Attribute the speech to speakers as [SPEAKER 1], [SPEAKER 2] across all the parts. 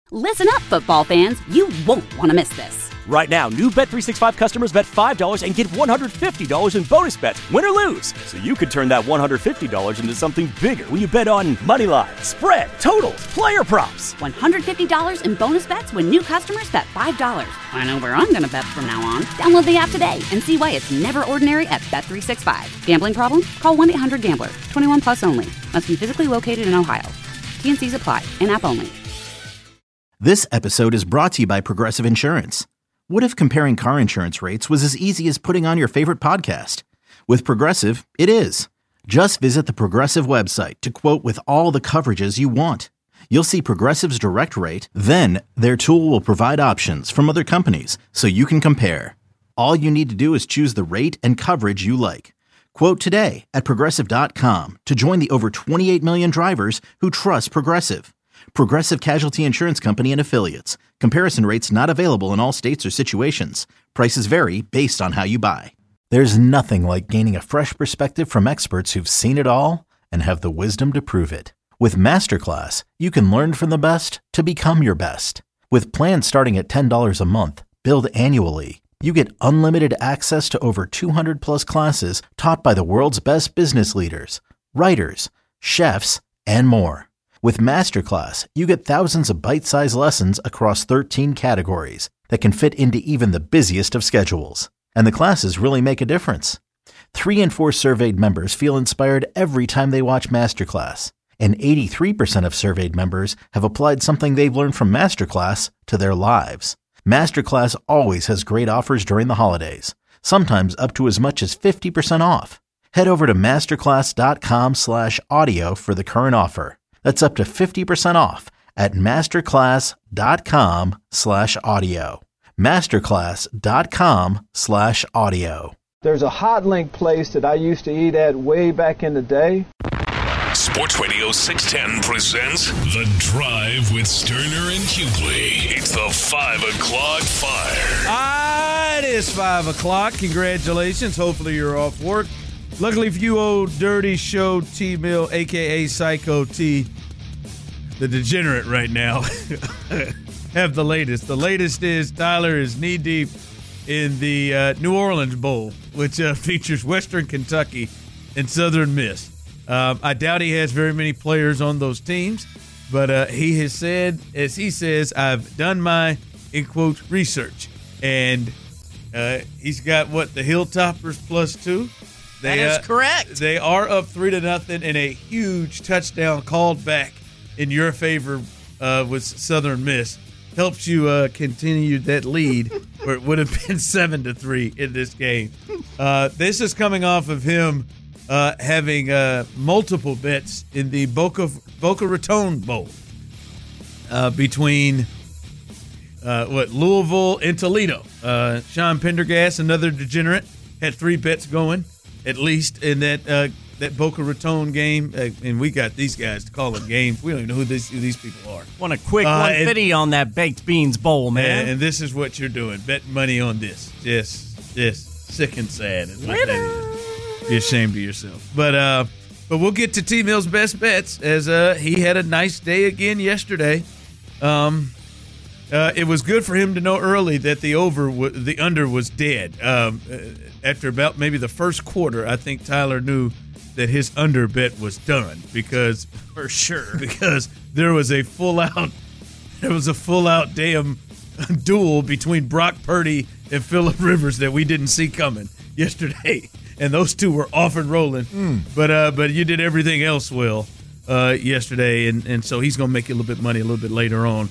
[SPEAKER 1] Listen up, football fans. You won't want to miss this.
[SPEAKER 2] Right now, new Bet365 customers bet $5 and get $150 in bonus bets, win or lose. So you could turn that $150 into something bigger when you bet on money line, spread, totals, player props.
[SPEAKER 1] $150 in bonus bets when new customers bet $5. I know where I'm going to bet from now on. Download the app today and see why it's never ordinary at Bet365. Gambling problem? Call 1-800-GAMBLER. 21 plus only. Must be physically located in Ohio. T&Cs apply. In-app only.
[SPEAKER 3] This episode is brought to you by Progressive Insurance. What if comparing car insurance rates was as easy as putting on your favorite podcast? With Progressive, it is. Just visit the Progressive website to quote with all the coverages you want. You'll see Progressive's direct rate, then their tool will provide options from other companies so you can compare. All you need to do is choose the rate and coverage you like. Quote today at Progressive.com to join the over 28 million drivers who trust Progressive. Progressive Casualty Insurance Company and Affiliates. Comparison rates not available in all states or situations. Prices vary based on how you buy. There's nothing like gaining a fresh perspective from experts who've seen it all and have the wisdom to prove it. With Masterclass, you can learn from the best to become your best. With plans starting at $10 a month, billed annually, you get unlimited access to over 200 plus classes taught by the world's best business leaders, writers, chefs, and more. With Masterclass, you get thousands of bite-sized lessons across 13 categories that can fit into even the busiest of schedules. And the classes really make a difference. 3 in 4 surveyed members feel inspired every time they watch Masterclass. And 83% of surveyed members have applied something they've learned from Masterclass to their lives. Masterclass always has great offers during the holidays, sometimes up to as much as 50% off. Head over to masterclass.com/audio for the current offer. That's up to 50% off at masterclass.com/audio. Masterclass.com/audio.
[SPEAKER 4] There's a hot link place that I used to eat at way back in the day.
[SPEAKER 5] Sports Radio 610 presents The Drive with Sterner and Hughley. It's the 5 o'clock fire.
[SPEAKER 6] It is 5 o'clock. Congratulations. Hopefully you're off work. Luckily for you, old dirty show T-Mill, a.k.a. Psycho T, the degenerate right now, have the latest. The latest is Tyler is knee-deep in the New Orleans Bowl, which features Western Kentucky and Southern Miss. I doubt he has very many players on those teams, but he has said, as he says, I've done my, in quotes, research. And he's got, the Hilltoppers +2?
[SPEAKER 7] That is correct.
[SPEAKER 6] They are up 3-0 in a huge touchdown called back in your favor with Southern Miss. Helps you continue that lead where it would have been 7-3 in this game. This is coming off of him having multiple bets in the Boca Raton Bowl between Louisville and Toledo. Sean Pendergast, another degenerate, had 3 bets going. At least in that Boca Raton game, and we got these guys to call them games. We don't even know who these people are.
[SPEAKER 7] Want a quick 150 on that Baked Beans Bowl, man.
[SPEAKER 6] And this is what you're doing, betting money on this. Just sick and sad. Is what that is. Be ashamed of yourself. But we'll get to T-Mill's best bets as he had a nice day again yesterday. It was good for him to know early that the under was dead. After about maybe the first quarter, I think Tyler knew that his under bet was done because there was a full out damn duel between Brock Purdy and Phillip Rivers that we didn't see coming yesterday, and those two were off and rolling. But you did everything else well yesterday, and so he's gonna make you a little bit money a little bit later on.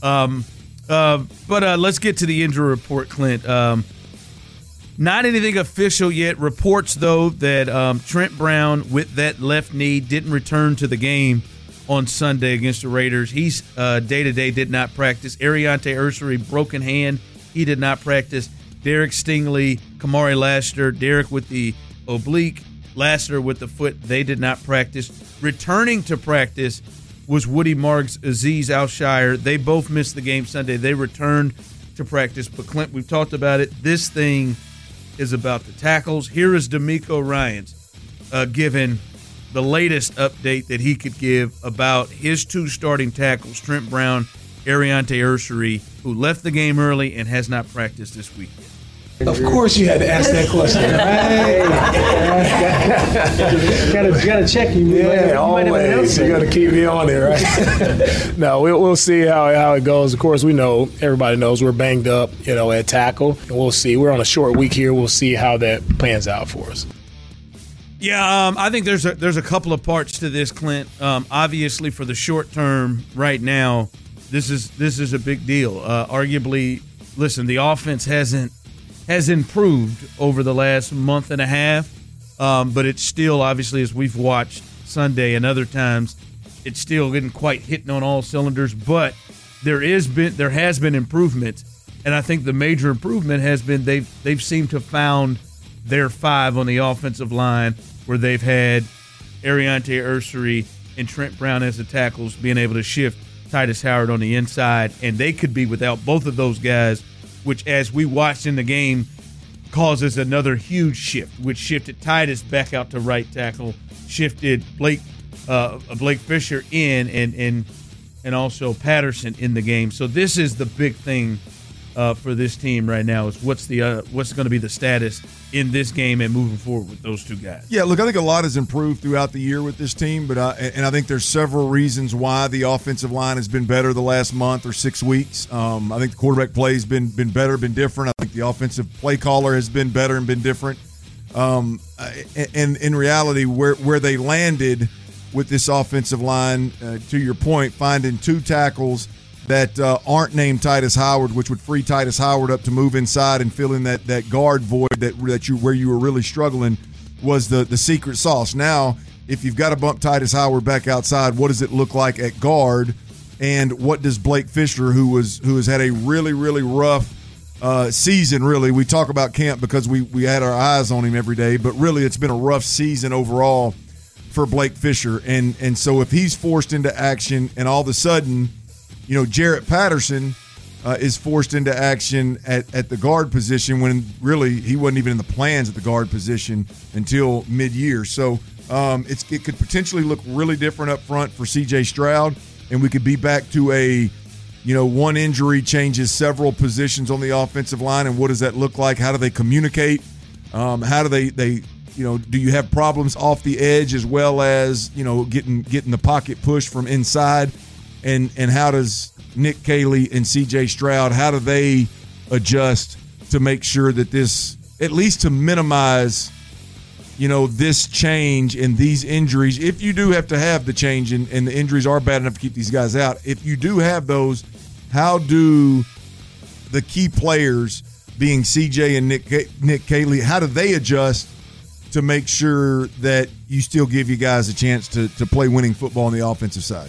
[SPEAKER 6] But let's get to the injury report, Clint. Not anything official yet. Reports, though, that Trent Brown, with that left knee, didn't return to the game on Sunday against the Raiders. He's day-to-day did not practice. Ariante Ursary, broken hand. He did not practice. Derek Stingley, Kamari Lassiter, Derek with the oblique, Lassiter with the foot. They did not practice. Returning to practice was Woody Marks, Azeez Al-Shire. They both missed the game Sunday. They returned to practice. But, Clint, we've talked about it. This thing is about the tackles. Here is D'Amico Ryans giving the latest update that he could give about his 2 starting tackles, Trent Brown Ariante Ursery, who left the game early and has not practiced this week yet?
[SPEAKER 8] Of course you had to ask that question.
[SPEAKER 4] Gotta check you.
[SPEAKER 8] Yeah, always. You got to keep me on there, right? No, we'll see how it goes. Of course, we know, everybody knows we're banged up, at tackle. And we'll see. We're on a short week here. We'll see how that pans out for us.
[SPEAKER 6] Yeah, I think there's a couple of parts to this, Clint. Obviously, for the short term right now, this is a big deal. Arguably, listen, the offense has improved over the last month and a half, but it's still, obviously, as we've watched Sunday and other times, it's still getting quite hitting on all cylinders. But there has been improvement, and I think the major improvement has been they've seemed to have found their five on the offensive line, where they've had Ariante Ursery and Trent Brown as the tackles, being able to shift Titus Howard on the inside, and they could be without both of those guys, which, as we watched in the game, causes another huge shift, which shifted Titus back out to right tackle, shifted Blake Fisher in, and also Patterson in the game. So this is the big thing for this team right now, is what's going to be the status in this game and moving forward with those two guys.
[SPEAKER 9] Yeah, look, I think a lot has improved throughout the year with this team, but I think there's several reasons why the offensive line has been better the last month or 6 weeks. I think the quarterback play has been better, been different. I think the offensive play caller has been better and been different. And in reality, where they landed with this offensive line, to your point, finding two tackles that aren't named Titus Howard, which would free Titus Howard up to move inside and fill in that guard void where you were really struggling, was the secret sauce. Now, if you've got to bump Titus Howard back outside, what does it look like at guard? And what does Blake Fisher, who has had a really, really rough season, really, we talk about camp because we had our eyes on him every day, but really it's been a rough season overall for Blake Fisher. And so if he's forced into action and all of a sudden, Jarrett Patterson is forced into action at the guard position, when really he wasn't even in the plans at the guard position until mid-year. So it could potentially look really different up front for C.J. Stroud, and we could be back to one injury changes several positions on the offensive line, and what does that look like? How do they communicate? How do they do you have problems off the edge as well as, getting the pocket push from inside? And how does Nick Caley and C.J. Stroud, how do they adjust to make sure that this, at least to minimize, this change and these injuries, if you do have to have the change and the injuries are bad enough to keep these guys out, if you do have those, how do the key players, being C.J. and Nick Caley, how do they adjust to make sure that you still give you guys a chance to play winning football on the offensive side?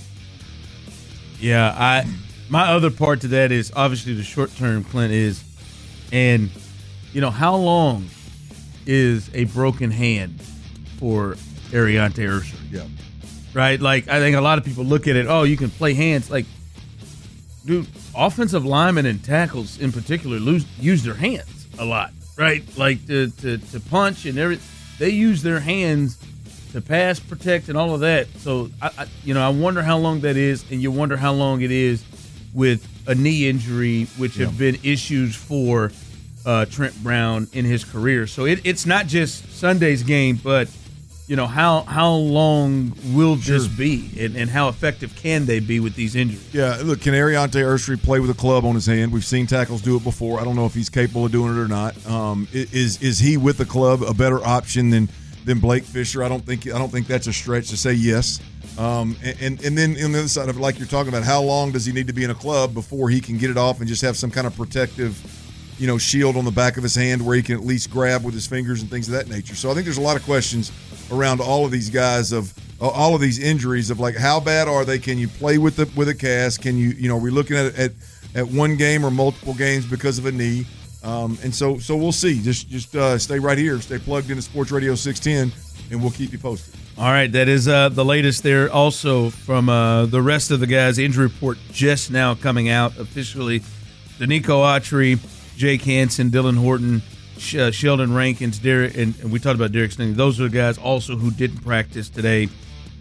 [SPEAKER 6] Yeah, my other part to that is obviously the short term, Clint, is, and how long is a broken hand for Ariante Ursery?
[SPEAKER 9] Yeah.
[SPEAKER 6] Right? Like, I think a lot of people look at it, oh, you can play hands. Like, dude, offensive linemen and tackles in particular use their hands a lot, right? Like to punch and everything. They use their hands to pass, protect, and all of that. So, I wonder how long that is, and you wonder how long it is with a knee injury, which have been issues for Trent Brown in his career. So it's not just Sunday's game, but, how long will this be, and how effective can they be with these injuries?
[SPEAKER 9] Yeah, look, can Ariante Ursery play with a club on his hand? We've seen tackles do it before. I don't know if he's capable of doing it or not. Is he with the club a better option than Blake Fisher? I don't think that's a stretch to say yes. And then on the other side of it, like you're talking about, how long does he need to be in a club before he can get it off and just have some kind of protective, shield on the back of his hand where he can at least grab with his fingers and things of that nature. So I think there's a lot of questions around all of these guys, of all of these injuries, of like, how bad are they? Can you play with a cast? Can you, are we looking at one game or multiple games because of a knee? And so we'll see. Just stay right here. Stay plugged into Sports Radio 610, and we'll keep you posted.
[SPEAKER 6] All right, that is the latest there. Also from the rest of the guys, injury report just now coming out officially. Danico Autry, Jake Hansen, Dylan Horton, Sheldon Rankins, Derek, and we talked about Derek Stingley. Those are the guys also who didn't practice today.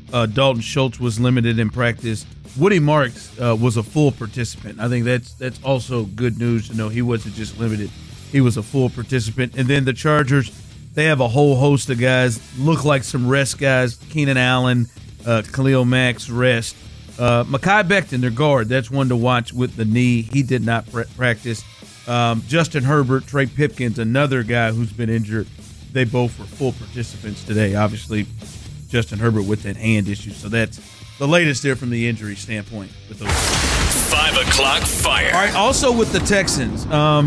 [SPEAKER 6] Dalton Schultz was limited in practice. Woody Marks was a full participant. I think that's also good news to know he wasn't just limited. He was a full participant. And then the Chargers, they have a whole host of guys, look like some rest guys. Keenan Allen, Khalil Mack's rest. Mekhi Becton, their guard, that's one to watch with the knee. He did not practice. Justin Herbert, Trey Pipkins, another guy who's been injured. They both were full participants today. Obviously, Justin Herbert with that hand issue. So that's the latest there from the injury standpoint with those.
[SPEAKER 5] 5 o'clock fire.
[SPEAKER 6] All right, also with the Texans,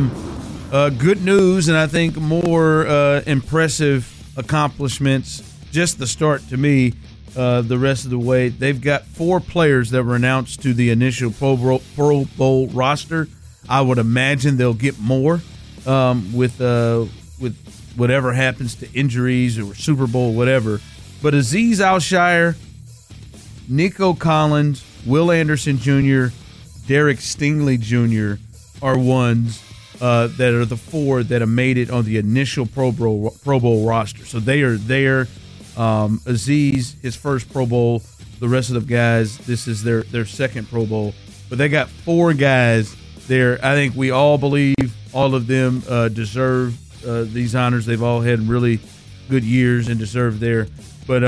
[SPEAKER 6] good news and I think more impressive accomplishments. Just the start to me, the rest of the way. They've got 4 players that were announced to the initial Pro Bowl roster. I would imagine they'll get more with whatever happens to injuries or Super Bowl, whatever. But Azeez Al-Shaair, Nico Collins, Will Anderson Jr., Derek Stingley Jr. are ones that are the 4 that have made it on the initial Pro Bowl roster. So they are there. Azeez, his first Pro Bowl. The rest of the guys, this is their second Pro Bowl. But they got 4 guys there. I think we all believe all of them deserve these honors. They've all had really good years and deserve there. But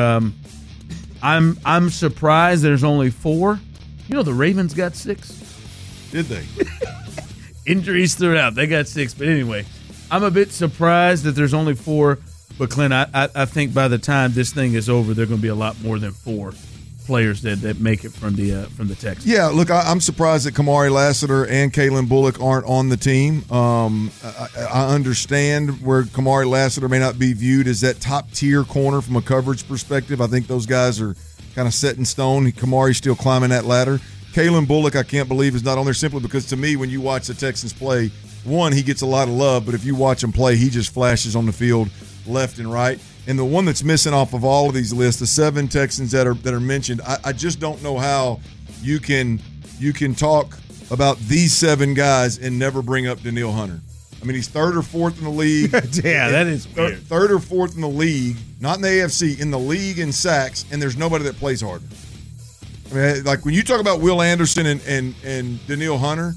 [SPEAKER 6] I'm surprised there's only 4. You know, the Ravens got 6.
[SPEAKER 9] Did they?
[SPEAKER 6] Injuries throughout. They got 6. But anyway, I'm a bit surprised that there's only 4. But, Clint, I think by the time this thing is over, there are going to be a lot more than 4 players that make it from the Texans.
[SPEAKER 9] Yeah, look, I'm surprised that Kamari Lassiter and Kalen Bullock aren't on the team. I understand where Kamari Lassiter may not be viewed as that top-tier corner from a coverage perspective. I think those guys are kind of set in stone. Kamari's still climbing that ladder. Kalen Bullock, I can't believe, is not on there simply because, to me, when you watch the Texans play, one, he gets a lot of love, but if you watch him play, he just flashes on the field left and right. And the one that's missing off of all of these lists, the 7 Texans that are mentioned, I just don't know how you can talk about these 7 guys and never bring up Danielle Hunter. I mean, he's 3rd or 4th in the league.
[SPEAKER 6] Yeah, that is weird.
[SPEAKER 9] 3rd or 4th in the league, not in the AFC, in the league in sacks, and there's nobody that plays harder. I mean, like when you talk about Will Anderson and Danielle Hunter,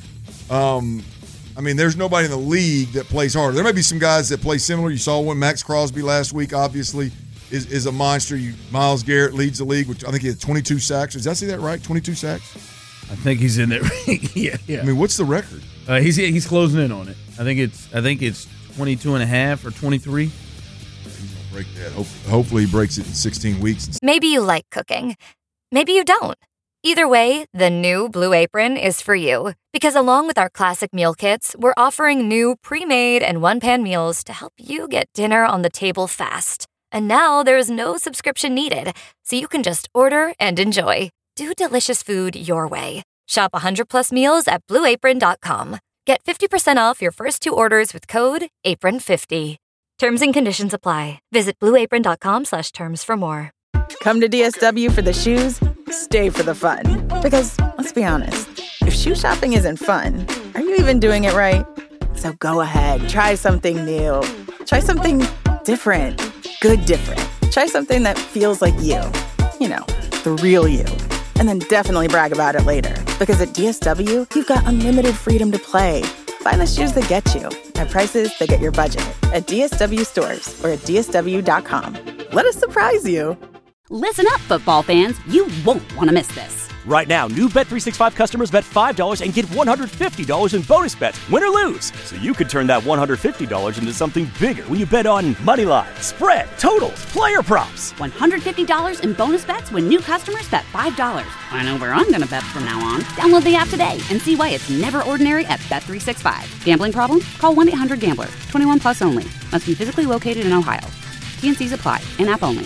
[SPEAKER 9] I mean, there's nobody in the league that plays harder. There may be some guys that play similar. You saw one, Max Crosby last week, obviously, is a monster. Myles Garrett leads the league, which I think he had 22 sacks. Did I see that right? 22 sacks?
[SPEAKER 6] I think he's in there. Yeah.
[SPEAKER 9] I mean, what's the record?
[SPEAKER 6] He's closing in on it. I think it's 22 and a half or 23.
[SPEAKER 9] He's going to break that. Hopefully he breaks it in 16 weeks.
[SPEAKER 10] Maybe you like cooking. Maybe you don't. Either way, the new Blue Apron is for you. Because along with our classic meal kits, we're offering new pre-made and one-pan meals to help you get dinner on the table fast. And now there's no subscription needed, so you can just order and enjoy. Do delicious food your way. Shop 100+ meals at BlueApron.com. Get 50% off your first 2 orders with code APRON50. Terms and conditions apply. Visit BlueApron.com/terms for more.
[SPEAKER 11] Come to DSW for the shoes, stay for the fun. Because, let's be honest, if shoe shopping isn't fun, are you even doing it right? So go ahead, try something new. Try something different. Good different. Try something that feels like you. You know, the real you. And then definitely brag about it later. Because at DSW, you've got unlimited freedom to play. Find the shoes that get you at prices that get your budget at DSW stores or at DSW.com. Let us surprise you.
[SPEAKER 1] Listen up, football fans. You won't want to miss this.
[SPEAKER 2] Right now, new Bet365 customers bet $5 and get $150 in bonus bets, win or lose. So you could turn that $150 into something bigger when you bet on money line, spread, totals, player props.
[SPEAKER 1] $150 in bonus bets when new customers bet $5. I know where I'm going to bet from now on. Download the app today and see why it's never ordinary at Bet365. Gambling problem? Call 1-800-GAMBLER. 21 plus only. Must be physically located in Ohio. T&Cs apply. In-app only.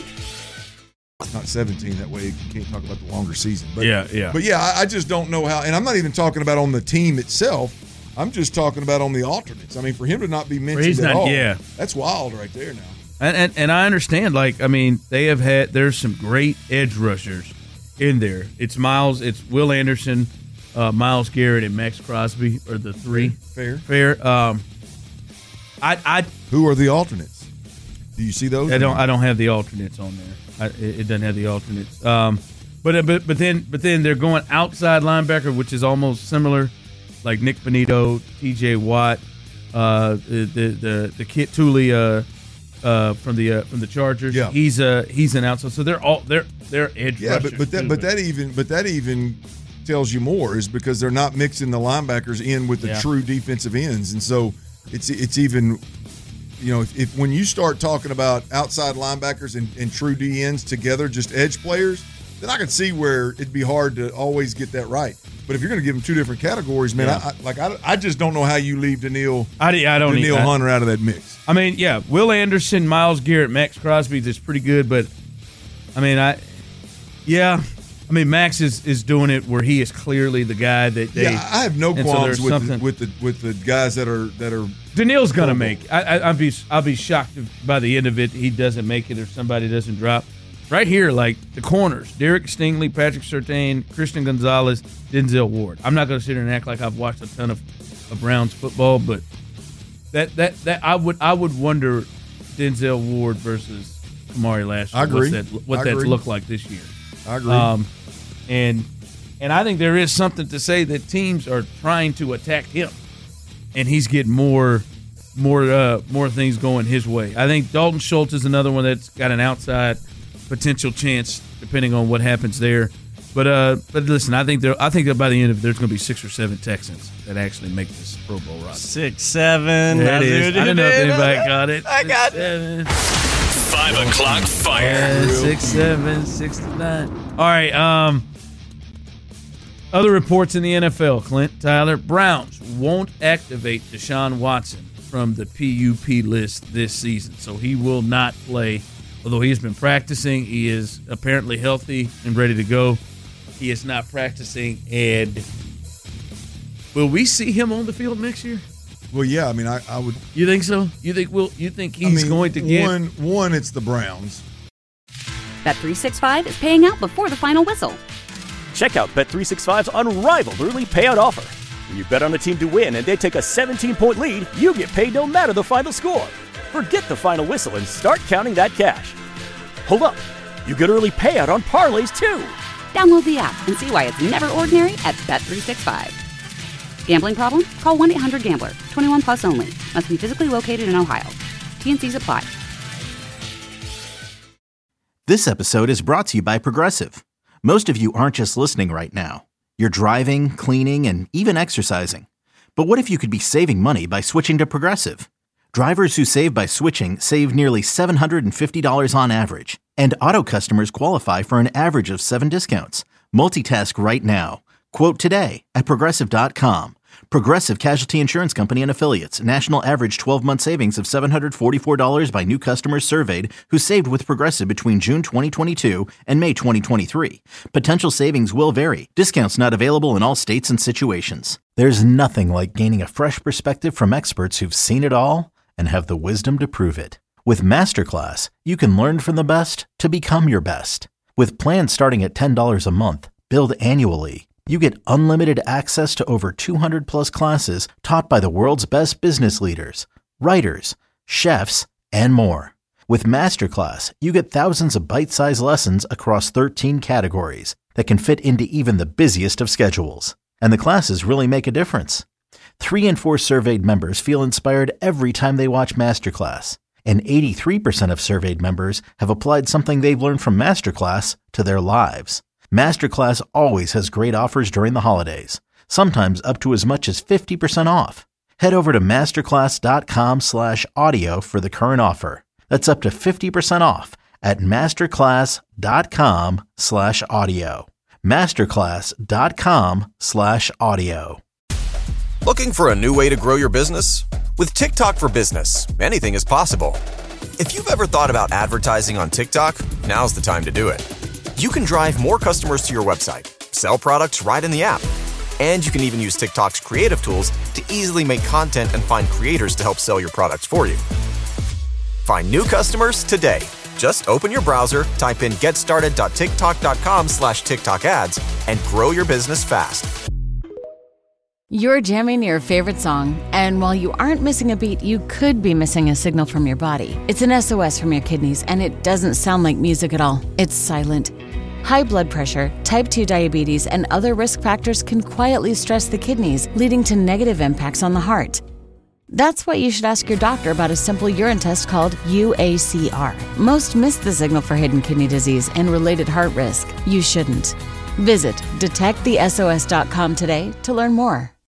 [SPEAKER 9] It's not 17, that way you can't talk about the longer season. But,
[SPEAKER 6] yeah.
[SPEAKER 9] But yeah, I just don't know how, and I'm not even talking about on the team itself. I'm just talking about on the alternates. I mean, for him to not be mentioned at all, that's wild right there now.
[SPEAKER 6] And I understand, like, I mean, there's some great edge rushers in there. It's Will Anderson, Myles Garrett, and Max Crosby are the 3.
[SPEAKER 9] Fair.
[SPEAKER 6] Who
[SPEAKER 9] are the alternates? Do you see those?
[SPEAKER 6] I don't have the alternates on there. It doesn't have the alternates. But then they're going outside linebacker, which is almost similar, like Nick Bonito, T.J. Watt, the Kit Tooley from the Chargers.
[SPEAKER 9] Yeah.
[SPEAKER 6] He's an outside. So they're edge rushers.
[SPEAKER 9] But that even tells you more, is because they're not mixing the linebackers in with the true defensive ends, and so it's even. If when you start talking about outside linebackers and true D ends together, just edge players, then I can see where it'd be hard to always get that right. But if you're going to give them two different categories, man, I just don't know how you leave Danielle Hunter out of that mix.
[SPEAKER 6] I mean, yeah, Will Anderson, Myles Garrett, Max Crosby is pretty good, but I mean, Max is doing it where he is clearly the guy that they.
[SPEAKER 9] Yeah, I have no qualms with the guys that are.
[SPEAKER 6] Danielle's gonna make it. I'll be shocked if by the end of it he doesn't make it or somebody doesn't drop. Right here, like the corners: Derek Stingley, Patrick Surtain, Christian Gonzalez, Denzel Ward. I'm not gonna sit here and act like I've watched a ton of Browns football, but that I would wonder Denzel Ward versus Kamari last year.
[SPEAKER 9] I agree.
[SPEAKER 6] What that's looked like this year.
[SPEAKER 9] I agree.
[SPEAKER 6] And I think there is something to say that teams are trying to attack him, and he's getting more things going his way. I think Dalton Schultz is another one that's got an outside potential chance depending on what happens there. But listen, I think that by the end of it, there's going to be 6 or 7 Texans that actually make this Pro Bowl roster.
[SPEAKER 7] 6, 7.
[SPEAKER 6] There it is. I don't know if anybody got it.
[SPEAKER 7] I got
[SPEAKER 6] 7.
[SPEAKER 5] 5 o'clock fire.
[SPEAKER 6] 6, 7, 6 to 9. All right. Other reports in the NFL, Clint, Tyler. Browns won't activate Deshaun Watson from the PUP list this season, so he will not play. Although he has been practicing, he is apparently healthy and ready to go. He is not practicing, and will we see him on the field next year?
[SPEAKER 9] Well, yeah. I mean, I would.
[SPEAKER 6] You think so? You think he's going to get
[SPEAKER 9] one? It's the Browns.
[SPEAKER 1] Bet365 is paying out before the final whistle.
[SPEAKER 2] Check out Bet365's unrivaled early payout offer. When you bet on a team to win and they take a 17-point lead, you get paid no matter the final score. Forget the final whistle and start counting that cash. Hold up. You get early payout on parlays, too.
[SPEAKER 1] Download the app and see why it's never ordinary at Bet365. Gambling problem? Call 1-800-GAMBLER. 21 plus only. Must be physically located in Ohio. T&Cs apply.
[SPEAKER 3] This episode is brought to you by Progressive. Most of you aren't just listening right now. You're driving, cleaning, and even exercising. But what if you could be saving money by switching to Progressive? Drivers who save by switching save nearly $750 on average. And auto customers qualify for an average of 7 discounts. Multitask right now. Quote today at Progressive.com. Progressive Casualty Insurance Company and Affiliates. National average 12-month savings of $744 by new customers surveyed who saved with Progressive between June 2022 and May 2023. Potential savings will vary. Discounts not available in all states and situations. There's nothing like gaining a fresh perspective from experts who've seen it all and have the wisdom to prove it. With Masterclass, you can learn from the best to become your best. With plans starting at $10 a month, billed annually, you get unlimited access to over 200 plus classes taught by the world's best business leaders, writers, chefs, and more. With Masterclass, you get thousands of bite-sized lessons across 13 categories that can fit into even the busiest of schedules. And the classes really make a difference. 3 in 4 surveyed members feel inspired every time they watch Masterclass. And 83% of surveyed members have applied something they've learned from Masterclass to their lives. Masterclass always has great offers during the holidays, sometimes up to as much as 50% off. Head over to masterclass.com/audio for the current offer. That's up to 50% off at masterclass.com/audio. masterclass.com/audio.
[SPEAKER 12] Looking for a new way to grow your business? With TikTok for Business, anything is possible. If you've ever thought about advertising on TikTok, now's the time to do it. You can drive more customers to your website, sell products right in the app, and you can even use TikTok's creative tools to easily make content and find creators to help sell your products for you. Find new customers today. Just open your browser, type in getstarted.tiktok.com/TikTok ads, and grow your business fast.
[SPEAKER 13] You're jamming your favorite song, and while you aren't missing a beat, you could be missing a signal from your body. It's an SOS from your kidneys, and it doesn't sound like music at all. It's silent. High blood pressure, type 2 diabetes, and other risk factors can quietly stress the kidneys, leading to negative impacts on the heart. That's why you should ask your doctor about a simple urine test called UACR. Most miss the signal for hidden kidney disease and related heart risk. You shouldn't. Visit detectthesos.com today to learn more.